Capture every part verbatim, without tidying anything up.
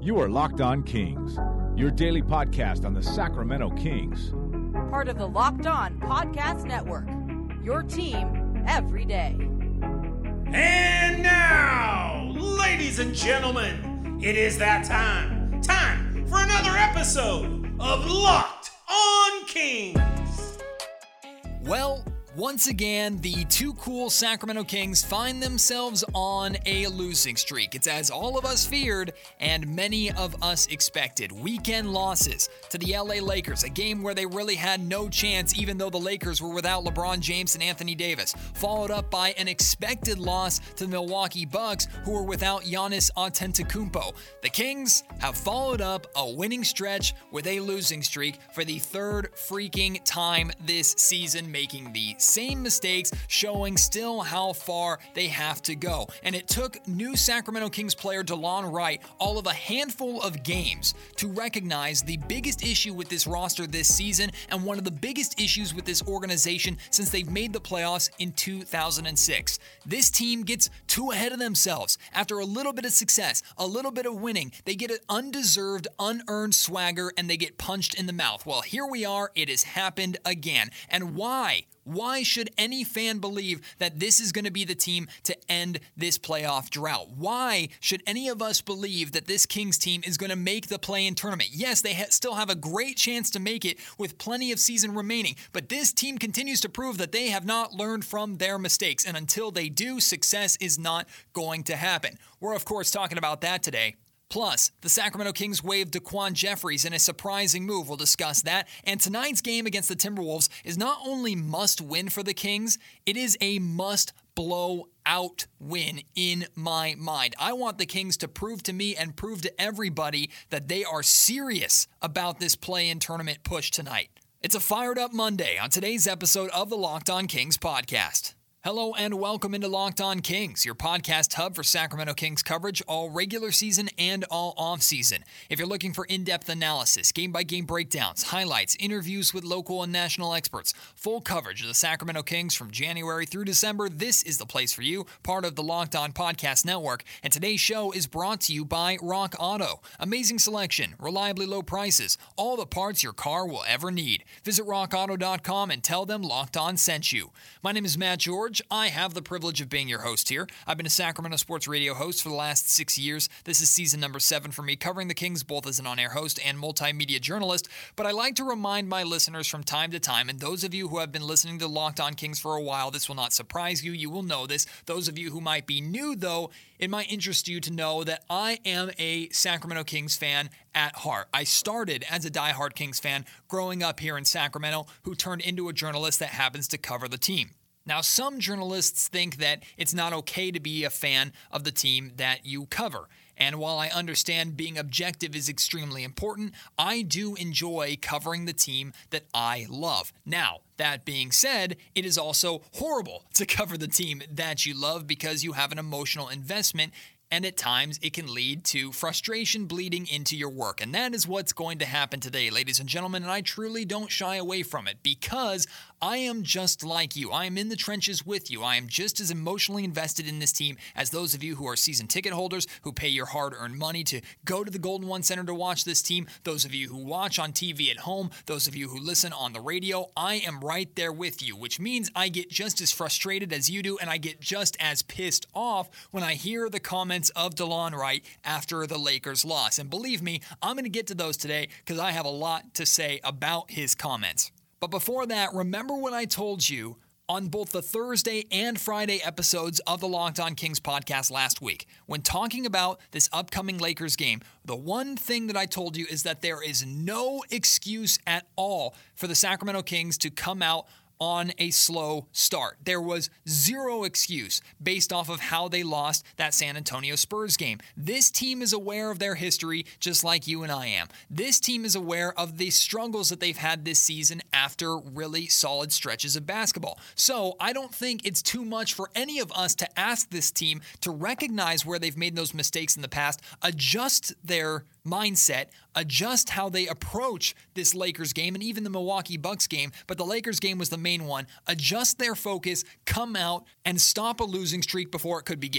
You are Locked On Kings, your daily podcast on the Sacramento Kings. Part of the Locked On Podcast Network, your team every day. And now, ladies and gentlemen, it is that time. Time for another episode of Locked On Kings. Well, once again, the two cool Sacramento Kings find themselves on a losing streak. It's as all of us feared and many of us expected. Weekend losses to the L A Lakers, a game where they really had no chance even though the Lakers were without LeBron James and Anthony Davis. Followed up by an expected loss to the Milwaukee Bucks, who were without Giannis Antetokounmpo. The Kings have followed up a winning stretch with a losing streak for the third freaking time this season, making the same mistakes, showing still how far they have to go. And it took new Sacramento Kings player DeLon Wright all of a handful of games to recognize the biggest issue with this roster this season and one of the biggest issues with this organization since they've made the playoffs in two thousand six. This team gets too ahead of themselves. After a little bit of success, a little bit of winning, they get an undeserved, unearned swagger and they get punched in the mouth. Well, here we are. It has happened again. And why? Why should any fan believe that this is going to be the team to end this playoff drought? Why should any of us believe that this Kings team is going to make the play-in tournament? Yes, they ha- still have a great chance to make it with plenty of season remaining, but this team continues to prove that they have not learned from their mistakes, and until they do, success is not going to happen. We're, of course, talking about that today. Plus, the Sacramento Kings waived Daquan Jeffries in a surprising move. We'll discuss that. And tonight's game against the Timberwolves is not only must-win for the Kings, it is a must-blow-out win in my mind. I want the Kings to prove to me and prove to everybody that they are serious about this play-in tournament push tonight. It's a fired-up Monday on today's episode of the Locked On Kings podcast. Hello and welcome into Locked On Kings, your podcast hub for Sacramento Kings coverage all regular season and all off-season. If you're looking for in-depth analysis, game-by-game breakdowns, highlights, interviews with local and national experts, full coverage of the Sacramento Kings from January through December, this is the place for you, part of the Locked On Podcast Network. And today's show is brought to you by Rock Auto. Amazing selection, reliably low prices, all the parts your car will ever need. Visit rock auto dot com and tell them Locked On sent you. My name is Matt George. I have the privilege of being your host here. I've been a Sacramento sports radio host for the last six years. This is season number seven for me, covering the Kings both as an on-air host and multimedia journalist. But I like to remind my listeners from time to time, and those of you who have been listening to Locked On Kings for a while, this will not surprise you. You will know this. Those of you who might be new, though, it might interest you to know that I am a Sacramento Kings fan at heart. I started as a diehard Kings fan growing up here in Sacramento, who turned into a journalist that happens to cover the team. Now, some journalists think that it's not okay to be a fan of the team that you cover. And while I understand being objective is extremely important, I do enjoy covering the team that I love. Now, that being said, it is also horrible to cover the team that you love because you have an emotional investment. And at times, it can lead to frustration bleeding into your work. And that is what's going to happen today, ladies and gentlemen. And I truly don't shy away from it because I am just like you. I am in the trenches with you. I am just as emotionally invested in this team as those of you who are season ticket holders, who pay your hard-earned money to go to the Golden One Center to watch this team, those of you who watch on T V at home, those of you who listen on the radio. I am right there with you, which means I get just as frustrated as you do, and I get just as pissed off when I hear the comments of DeLon Wright after the Lakers loss. And believe me, I'm going to get to those today because I have a lot to say about his comments. But before that, remember what I told you on both the Thursday and Friday episodes of the Locked On Kings podcast last week. When talking about this upcoming Lakers game, the one thing that I told you is that there is no excuse at all for the Sacramento Kings to come out on a slow start. There was zero excuse based off of how they lost that San Antonio Spurs game. This team is aware of their history just like you and I am. This team is aware of the struggles that they've had this season after really solid stretches of basketball. So I don't think it's too much for any of us to ask this team to recognize where they've made those mistakes in the past, adjust their mindset, adjust how they approach this Lakers game and even the Milwaukee Bucks game, but the Lakers game was the main one. Adjust their focus, come out, and stop a losing streak before it could begin.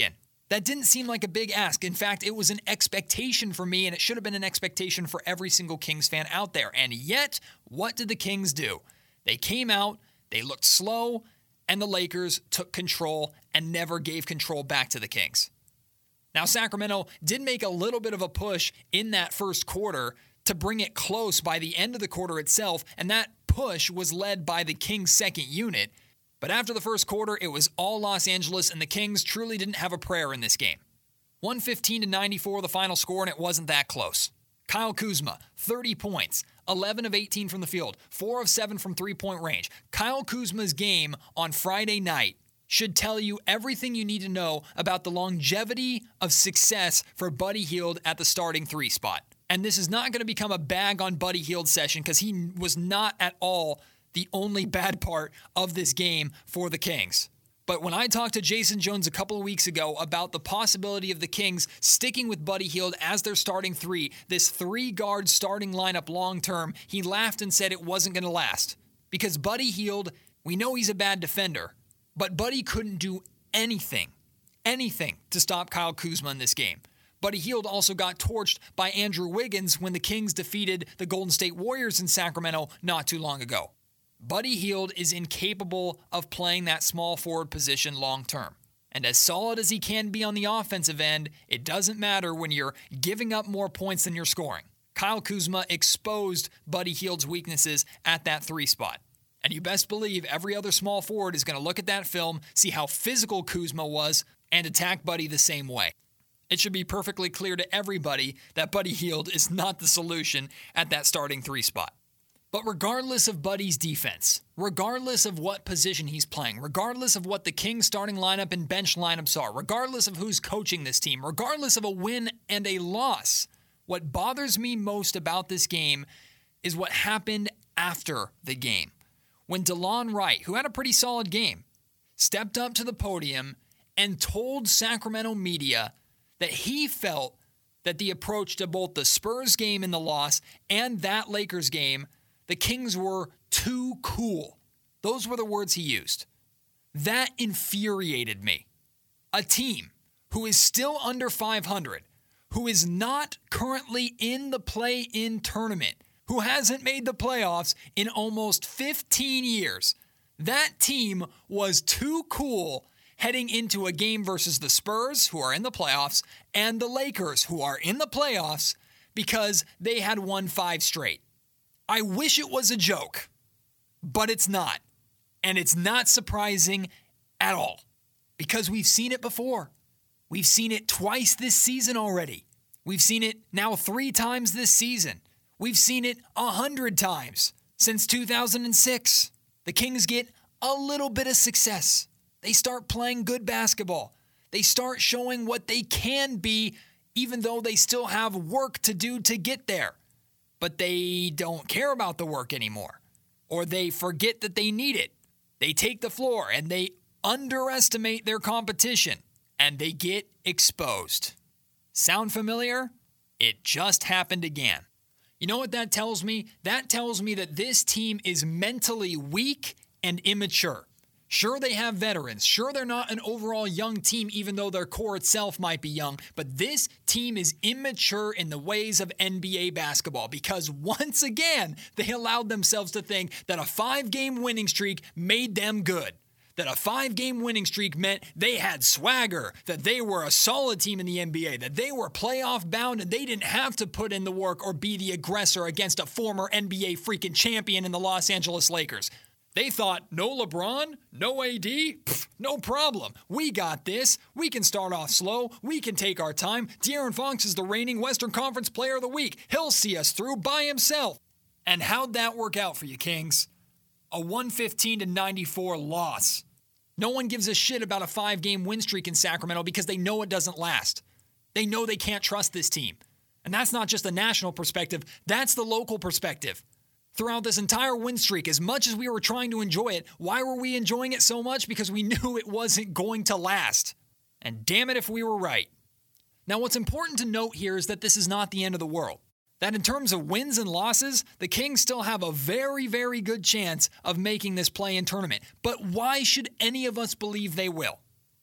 That didn't seem like a big ask. In fact, it was an expectation for me, and it should have been an expectation for every single Kings fan out there. And yet, what did the Kings do? They came out, they looked slow, and the Lakers took control and never gave control back to the Kings. Now, Sacramento did make a little bit of a push in that first quarter to bring it close by the end of the quarter itself, and that push was led by the Kings' second unit. But after the first quarter, it was all Los Angeles, and the Kings truly didn't have a prayer in this game. one fifteen to ninety-four the final score, and it wasn't that close. Kyle Kuzma, thirty points, eleven of eighteen from the field, four of seven from three-point range. Kyle Kuzma's game on Friday night should tell you everything you need to know about the longevity of success for Buddy Hield at the starting three spot. And this is not going to become a bag on Buddy Hield session, because he was not at all the only bad part of this game for the Kings. But when I talked to Jason Jones a couple of weeks ago about the possibility of the Kings sticking with Buddy Hield as their starting three, this three-guard starting lineup long-term, he laughed and said it wasn't going to last. Because Buddy Hield, we know he's a bad defender, but Buddy couldn't do anything, anything to stop Kyle Kuzma in this game. Buddy Hield also got torched by Andrew Wiggins when the Kings defeated the Golden State Warriors in Sacramento not too long ago. Buddy Hield is incapable of playing that small forward position long term. And as solid as he can be on the offensive end, it doesn't matter when you're giving up more points than you're scoring. Kyle Kuzma exposed Buddy Hield's weaknesses at that three spot. And you best believe every other small forward is going to look at that film, see how physical Kuzma was, and attack Buddy the same way. It should be perfectly clear to everybody that Buddy Hield is not the solution at that starting three spot. But regardless of Buddy's defense, regardless of what position he's playing, regardless of what the Kings starting lineup and bench lineups are, regardless of who's coaching this team, regardless of a win and a loss, what bothers me most about this game is what happened after the game. When DeLon Wright, who had a pretty solid game, stepped up to the podium and told Sacramento media that he felt that the approach to both the Spurs game in the loss and that Lakers game, the Kings were too cool. Those were the words he used. That infuriated me. A team who is still under five hundred, who is not currently in the play-in tournament, who hasn't made the playoffs in almost fifteen years, that team was too cool heading into a game versus the Spurs, who are in the playoffs, and the Lakers, who are in the playoffs, because they had won five straight. I wish it was a joke, but it's not. And it's not surprising at all, because we've seen it before. We've seen it twice this season already. We've seen it now three times this season. We've seen it a hundred times since two thousand six. The Kings get a little bit of success. They start playing good basketball. They start showing what they can be, even though they still have work to do to get there. But they don't care about the work anymore, or they forget that they need it. They take the floor and they underestimate their competition, and they get exposed. Sound familiar? It just happened again. You know what that tells me? That tells me that this team is mentally weak and immature. Sure, they have veterans. Sure, they're not an overall young team, even though their core itself might be young. But this team is immature in the ways of N B A basketball, because once again, they allowed themselves to think that a five-game winning streak made them good. That a five-game winning streak meant they had swagger, that they were a solid team in the N B A, that they were playoff bound and they didn't have to put in the work or be the aggressor against a former N B A freaking champion in the Los Angeles Lakers. They thought, no LeBron, no A D, pff, no problem. We got this. We can start off slow. We can take our time. De'Aaron Fox is the reigning Western Conference Player of the Week. He'll see us through by himself. And how'd that work out for you, Kings? A one fifteen to ninety-four loss. No one gives a shit about a five-game win streak in Sacramento because they know it doesn't last. They know they can't trust this team. And that's not just the national perspective. That's the local perspective. Throughout this entire win streak, as much as we were trying to enjoy it, why were we enjoying it so much? Because we knew it wasn't going to last. And damn it if we were right. Now, what's important to note here is that this is not the end of the world. That in terms of wins and losses, the Kings still have a very, very good chance of making this play-in tournament. But why should any of us believe they will?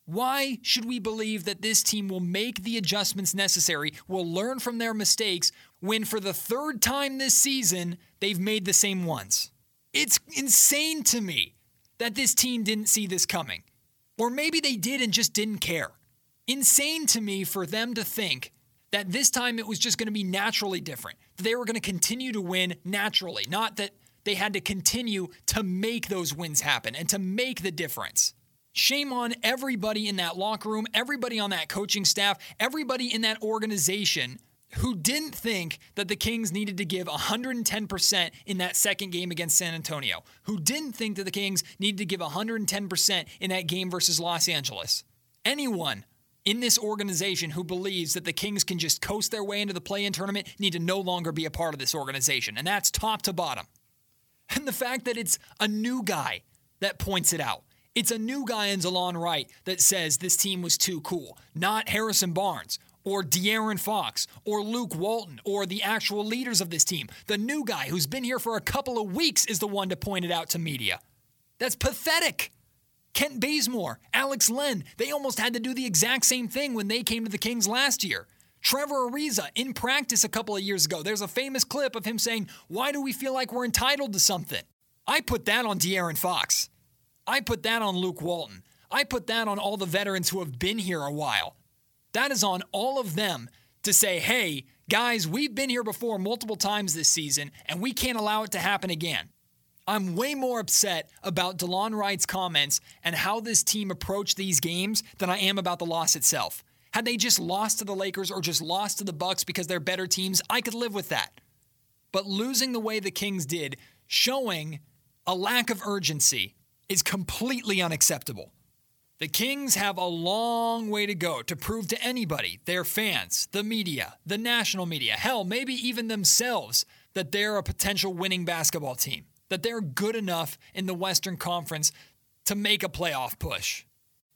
Why should we believe that this team will make the adjustments necessary, will learn from their mistakes, when for the third time this season, they've made the same ones? It's insane to me that this team didn't see this coming. Or maybe they did and just didn't care. Insane to me for them to think that this time it was just going to be naturally different. That they were going to continue to win naturally, not that they had to continue to make those wins happen and to make the difference. Shame on everybody in that locker room, everybody on that coaching staff, everybody in that organization who didn't think that the Kings needed to give one hundred ten percent in that second game against San Antonio, who didn't think that the Kings needed to give one hundred ten percent in that game versus Los Angeles. Anyone in this organization who believes that the Kings can just coast their way into the play-in tournament need to no longer be a part of this organization, and that's top to bottom. And the fact that it's a new guy that points it out. It's a new guy in Delon Wright that says this team was too cool, not Harrison Barnes or De'Aaron Fox or Luke Walton or the actual leaders of this team. The new guy who's been here for a couple of weeks is the one to point it out to media. That's pathetic. Kent Bazemore, Alex Len, they almost had to do the exact same thing when they came to the Kings last year. Trevor Ariza, in practice a couple of years ago, there's a famous clip of him saying, "Why do we feel like we're entitled to something?" I put that on De'Aaron Fox. I put that on Luke Walton. I put that on all the veterans who have been here a while. That is on all of them to say, hey, guys, we've been here before multiple times this season, and we can't allow it to happen again. I'm way more upset about Delon Wright's comments and how this team approached these games than I am about the loss itself. Had they just lost to the Lakers or just lost to the Bucks because they're better teams, I could live with that. But losing the way the Kings did, showing a lack of urgency, is completely unacceptable. The Kings have a long way to go to prove to anybody, their fans, the media, the national media, hell, maybe even themselves, that they're a potential winning basketball team, that they're good enough in the Western Conference to make a playoff push.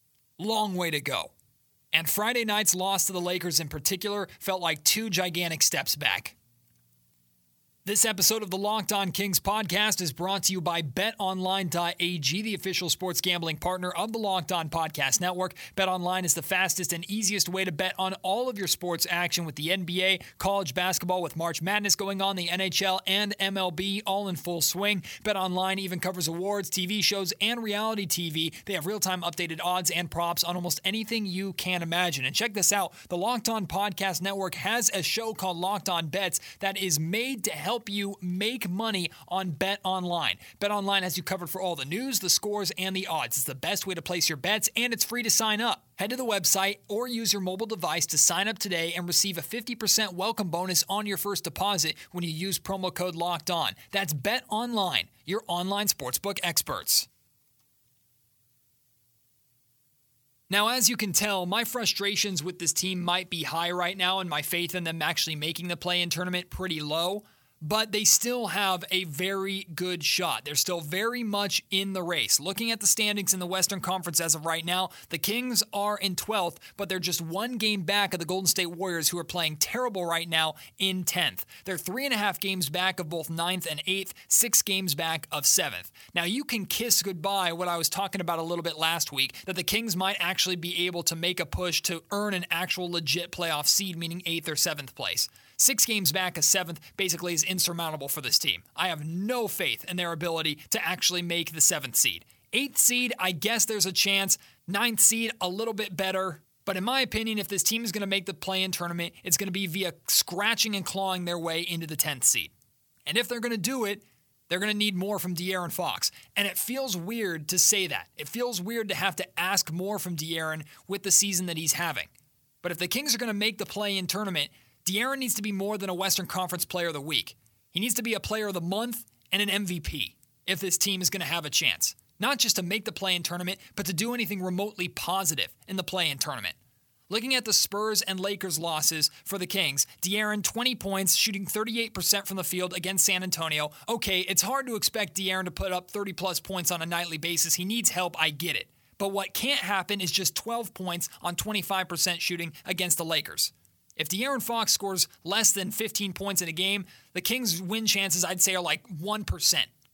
Long way to go. And Friday night's loss to the Lakers in particular felt like two gigantic steps back. This episode of the Locked On Kings podcast is brought to you by bet online dot a g, the official sports gambling partner of the Locked On Podcast Network. BetOnline is the fastest and easiest way to bet on all of your sports action with the N B A, college basketball with March Madness going on, the N H L, and M L B all in full swing. BetOnline even covers awards, T V shows, and reality T V. They have real-time updated odds and props on almost anything you can imagine. And check this out. The Locked On Podcast Network has a show called Locked On Bets that is made to help you make money on BetOnline. BetOnline has you covered for all the news, the scores, and the odds. It's the best way to place your bets, and it's free to sign up. Head to the website or use your mobile device to sign up today and receive a fifty percent welcome bonus on your first deposit when you use promo code LOCKEDON. That's BetOnline, your online sportsbook experts. Now, as you can tell, my frustrations with this team might be high right now, and my faith in them actually making the play-in tournament pretty low. But they still have a very good shot. They're still very much in the race. Looking at the standings in the Western Conference as of right now, the Kings are in twelfth, but they're just one game back of the Golden State Warriors, who are playing terrible right now, in tenth. They're three and a half games back of both ninth and eighth, six games back of seventh. Now, you can kiss goodbye what I was talking about a little bit last week, that the Kings might actually be able to make a push to earn an actual legit playoff seed, meaning eighth or seventh place. Six games back of seventh basically is insurmountable for this team. I have no faith in their ability to actually make the seventh seed. Eighth seed, I guess there's a chance. Ninth seed, a little bit better. But in my opinion, if this team is going to make the play-in tournament, it's going to be via scratching and clawing their way into the tenth seed. And if they're going to do it, they're going to need more from De'Aaron Fox. And it feels weird to say that. It feels weird to have to ask more from De'Aaron with the season that he's having. But if the Kings are going to make the play-in tournament, De'Aaron needs to be more than a Western Conference Player of the Week. He needs to be a Player of the Month and an M V P if this team is going to have a chance. Not just to make the play-in tournament, but to do anything remotely positive in the play-in tournament. Looking at the Spurs and Lakers losses for the Kings, De'Aaron, twenty points, shooting thirty-eight percent from the field against San Antonio. Okay, it's hard to expect De'Aaron to put up thirty-plus points on a nightly basis. He needs help, I get it. But what can't happen is just twelve points on twenty-five percent shooting against the Lakers. If De'Aaron Fox scores less than fifteen points in a game, the Kings' win chances, I'd say, are like one percent.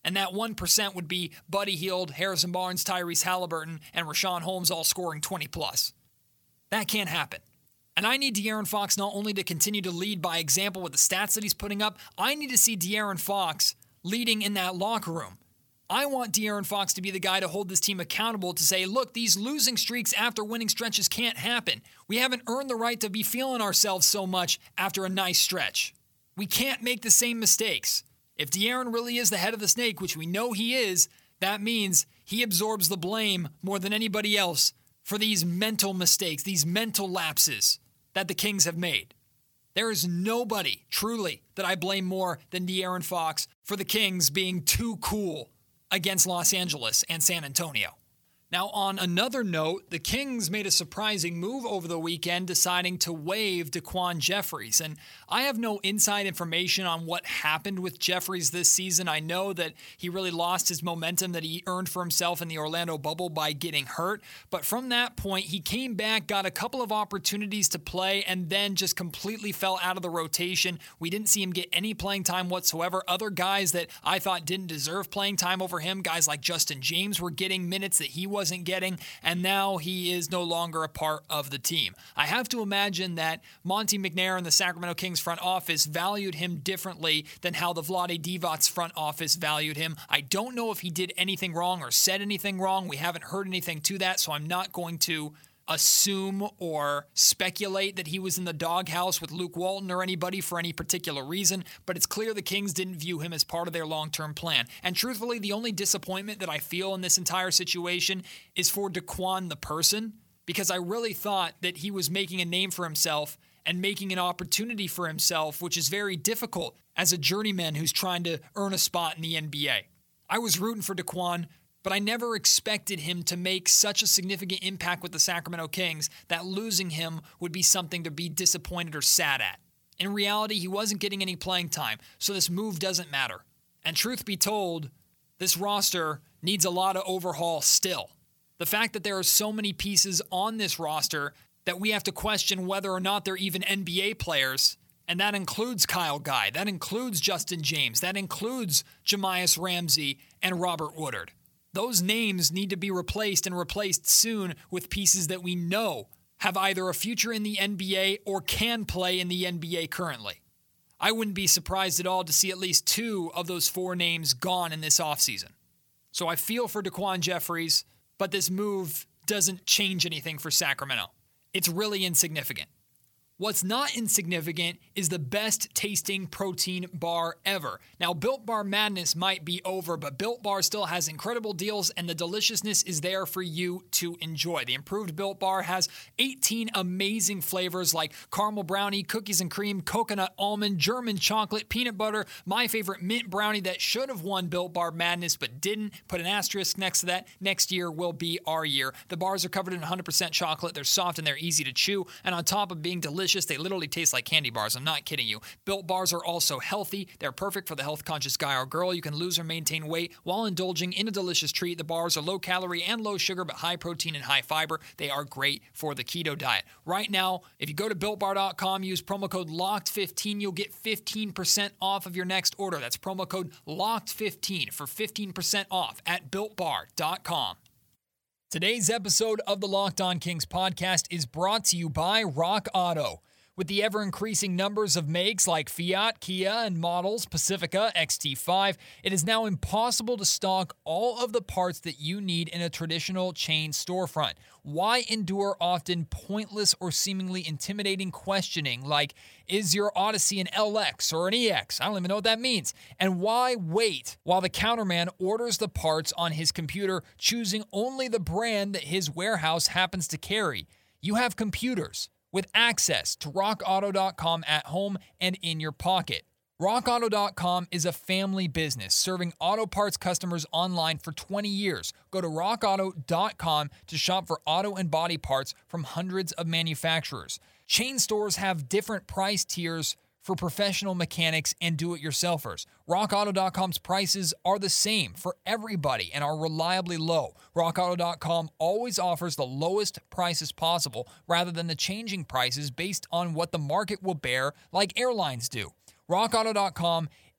And that one percent would be Buddy Hield, Harrison Barnes, Tyrese Halliburton, and Rashawn Holmes all scoring twenty plus. That can't happen. And I need De'Aaron Fox not only to continue to lead by example with the stats that he's putting up, I need to see De'Aaron Fox leading in that locker room. I want De'Aaron Fox to be the guy to hold this team accountable to say, look, these losing streaks after winning stretches can't happen. We haven't earned the right to be feeling ourselves so much after a nice stretch. We can't make the same mistakes. If De'Aaron really is the head of the snake, which we know he is, that means he absorbs the blame more than anybody else for these mental mistakes, these mental lapses that the Kings have made. There is nobody, truly, that I blame more than De'Aaron Fox for the Kings being too cool against Los Angeles and San Antonio. Now, on another note, the Kings made a surprising move over the weekend, deciding to waive DaQuan Jeffries. And I have no inside information on what happened with Jeffries this season. I know that he really lost his momentum that he earned for himself in the Orlando bubble by getting hurt. But from that point, he came back, got a couple of opportunities to play, and then just completely fell out of the rotation. We didn't see him get any playing time whatsoever. Other guys that I thought didn't deserve playing time over him, guys like Justin James, were getting minutes that he wasn't wasn't getting, and now he is no longer a part of the team. I have to imagine that Monte McNair and the Sacramento Kings front office valued him differently than how the Vlade Divac's front office valued him. I don't know if he did anything wrong or said anything wrong. We haven't heard anything to that, so I'm not going to assume or speculate that he was in the doghouse with Luke Walton or anybody for any particular reason, but it's clear the Kings didn't view him as part of their long-term plan. And truthfully, the only disappointment that I feel in this entire situation is for DaQuan the person, because I really thought that he was making a name for himself and making an opportunity for himself, which is very difficult as a journeyman who's trying to earn a spot in the N B A. I was rooting for DaQuan, but I never expected him to make such a significant impact with the Sacramento Kings that losing him would be something to be disappointed or sad at. In reality, he wasn't getting any playing time, so this move doesn't matter. And truth be told, this roster needs a lot of overhaul still. The fact that there are so many pieces on this roster that we have to question whether or not they're even N B A players, and that includes Kyle Guy, that includes Justin James, that includes Jahmias Ramsey and Robert Woodard. Those names need to be replaced and replaced soon with pieces that we know have either a future in the N B A or can play in the N B A currently. I wouldn't be surprised at all to see at least two of those four names gone in this offseason. So I feel for DaQuan Jeffries, but this move doesn't change anything for Sacramento. It's really insignificant. What's not insignificant is the best tasting protein bar ever. Now, Built Bar Madness might be over, but Built Bar still has incredible deals, and the deliciousness is there for you to enjoy. The improved Built Bar has eighteen amazing flavors like caramel brownie, cookies and cream, coconut almond, German chocolate, peanut butter, my favorite mint brownie that should have won Built Bar Madness but didn't. Put an asterisk next to that. Next year will be our year. The bars are covered in one hundred percent chocolate. They're soft and they're easy to chew, and on top of being delicious, they literally taste like candy bars. I'm not kidding you. Built Bars are also healthy. They're perfect for the health-conscious guy or girl. You can lose or maintain weight while indulging in a delicious treat. The bars are low-calorie and low-sugar, but high-protein and high-fiber. They are great for the keto diet. Right now, if you go to built bar dot com, use promo code locked fifteen, you'll get fifteen percent off of your next order. That's promo code locked fifteen for fifteen percent off at built bar dot com. Today's episode of the Locked On Kings podcast is brought to you by Rock Auto. With the ever-increasing numbers of makes like Fiat, Kia, and models, Pacifica, X T five, it is now impossible to stock all of the parts that you need in a traditional chain storefront. Why endure often pointless or seemingly intimidating questioning like, is your Odyssey an L X or an E X? I don't even know what that means. And why wait while the counterman orders the parts on his computer, choosing only the brand that his warehouse happens to carry? You have computers with access to rock auto dot com at home and in your pocket. rock auto dot com is a family business serving auto parts customers online for twenty years. Go to rock auto dot com to shop for auto and body parts from hundreds of manufacturers. Chain stores have different price tiers for professional mechanics and do-it-yourselfers. rock auto dot com's prices are the same for everybody and are reliably low. rock auto dot com always offers the lowest prices possible rather than the changing prices based on what the market will bear like airlines do. rock auto dot com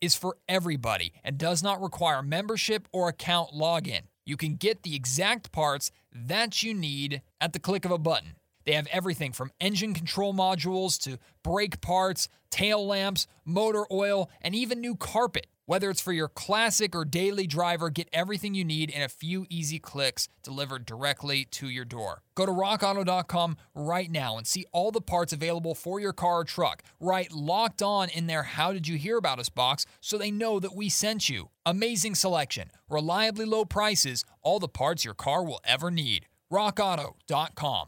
is for everybody and does not require membership or account login. You can get the exact parts that you need at the click of a button. They have everything from engine control modules to brake parts, tail lamps, motor oil, and even new carpet. Whether it's for your classic or daily driver, get everything you need in a few easy clicks delivered directly to your door. Go to rock auto dot com right now and see all the parts available for your car or truck. Write Locked On in their How Did You Hear About Us box so they know that we sent you. Amazing selection, reliably low prices, all the parts your car will ever need. rock auto dot com.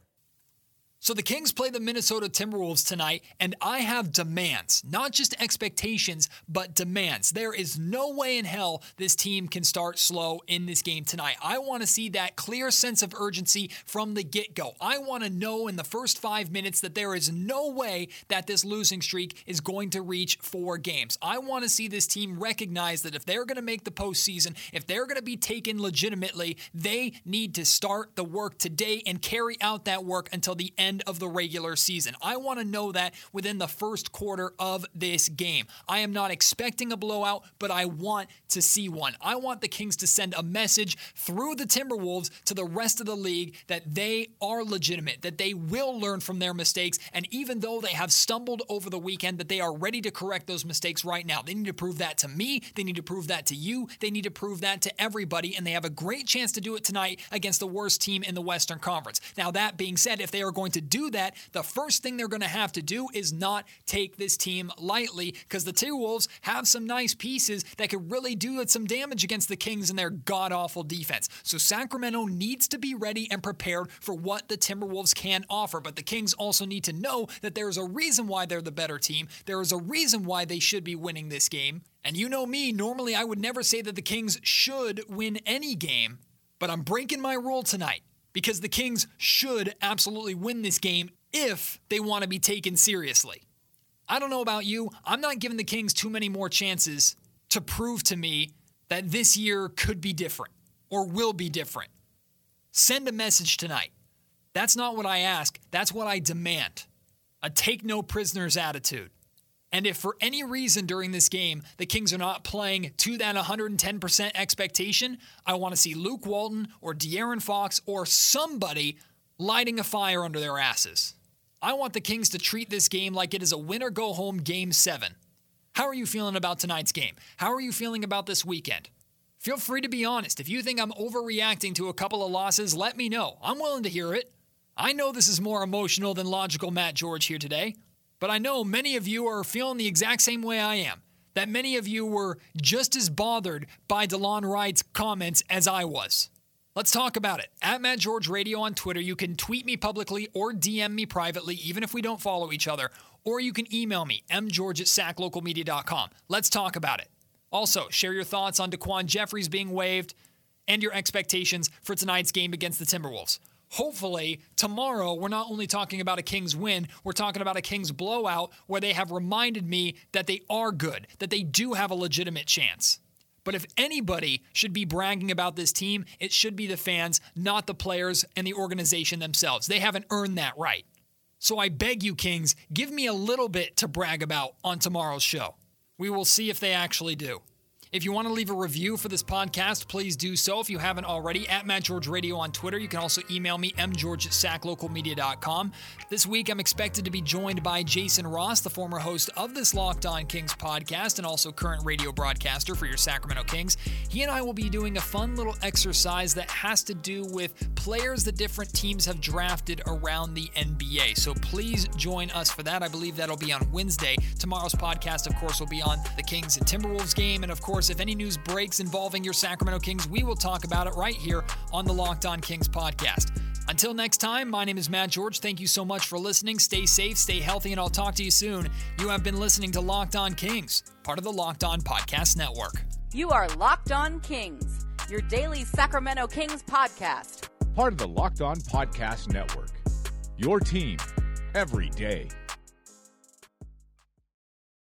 So the Kings play the Minnesota Timberwolves tonight, and I have demands, not just expectations, but demands. There is no way in hell this team can start slow in this game tonight. I want to see that clear sense of urgency from the get-go. I want to know in the first five minutes that there is no way that this losing streak is going to reach four games. I want to see this team recognize that if they're going to make the postseason, if they're going to be taken legitimately, they need to start the work today and carry out that work until the end of the regular season. I want to know that within the first quarter of this game. I am not expecting a blowout, but I want to see one. I want the Kings to send a message through the Timberwolves to the rest of the league that they are legitimate, that they will learn from their mistakes, and even though they have stumbled over the weekend, that they are ready to correct those mistakes right now. They need to prove that to me. They need to prove that to you. They need to prove that to everybody, and they have a great chance to do it tonight against the worst team in the Western Conference. Now, that being said, if they are going to do that, the first thing they're going to have to do is not take this team lightly, because the Timberwolves have some nice pieces that could really do some damage against the Kings and their god-awful defense. So Sacramento needs to be ready and prepared for what the Timberwolves can offer, but the Kings also need to know that there is a reason why they're the better team. There is a reason why they should be winning this game. And you know me, normally I would never say that the Kings should win any game, but I'm breaking my rule tonight, because the Kings should absolutely win this game if they want to be taken seriously. I don't know about you. I'm not giving the Kings too many more chances to prove to me that this year could be different or will be different. Send a message tonight. That's not what I ask. That's what I demand. A take no prisoners attitude. And if for any reason during this game the Kings are not playing to that one hundred ten percent expectation, I want to see Luke Walton or De'Aaron Fox or somebody lighting a fire under their asses. I want the Kings to treat this game like it is a win-or-go-home Game seven. How are you feeling about tonight's game? How are you feeling about this weekend? Feel free to be honest. If you think I'm overreacting to a couple of losses, let me know. I'm willing to hear it. I know this is more emotional than logical Matt George here today, but I know many of you are feeling the exact same way I am, that many of you were just as bothered by DeLon Wright's comments as I was. Let's talk about it. At Matt George Radio on Twitter, you can tweet me publicly or D M me privately, even if we don't follow each other, or you can email me, m george at sac local media dot com. Let's talk about it. Also, share your thoughts on DaQuan Jeffries being waived and your expectations for tonight's game against the Timberwolves. Hopefully, tomorrow, we're not only talking about a Kings win, we're talking about a Kings blowout where they have reminded me that they are good, that they do have a legitimate chance. But if anybody should be bragging about this team, it should be the fans, not the players and the organization themselves. They haven't earned that right. So I beg you, Kings, give me a little bit to brag about on tomorrow's show. We will see if they actually do. If you want to leave a review for this podcast, please do so if you haven't already. At Matt George Radio on Twitter. You can also email me, m george at sac local media dot com. This week, I'm expected to be joined by Jason Ross, the former host of this Locked On Kings podcast and also current radio broadcaster for your Sacramento Kings. He and I will be doing a fun little exercise that has to do with players that different teams have drafted around the N B A. So please join us for that. I believe that'll be on Wednesday. Tomorrow's podcast, of course, will be on the Kings and Timberwolves game. And of course, if any news breaks involving your Sacramento Kings, we will talk about it right here on the Locked On Kings podcast. Until next time, my name is Matt George. Thank you so much for listening. Stay safe, stay healthy, and I'll talk to you soon. You have been listening to Locked On Kings, part of the Locked On Podcast Network. You are Locked On Kings, your daily Sacramento Kings podcast. Part of the Locked On Podcast Network. Your team every day.